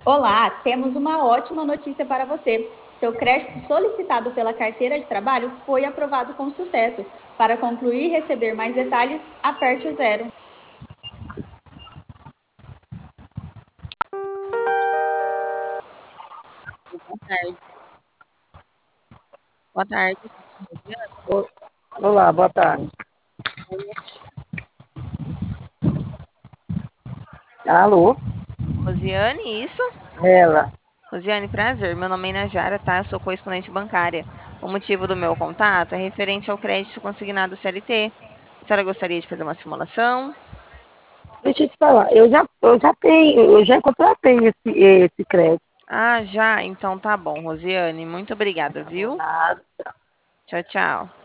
Olá, temos uma ótima notícia para você. Seu crédito solicitado pela carteira de trabalho foi aprovado com sucesso. Para concluir e receber mais detalhes, aperte o zero. Boa tarde. Boa tarde, Rosiane. O- Olá, boa tarde. Alô? Rosiane, isso? Ela. Rosiane, prazer. Meu nome é Najara, tá? Eu sou correspondente bancária. O motivo do meu contato é referente ao crédito consignado CLT. A senhora gostaria de fazer uma simulação? Deixa eu te falar, eu já contratei esse crédito. Ah, já? Então tá bom, Rosiane. Muito obrigada, Tá bom, viu? nada. Tchau, tchau.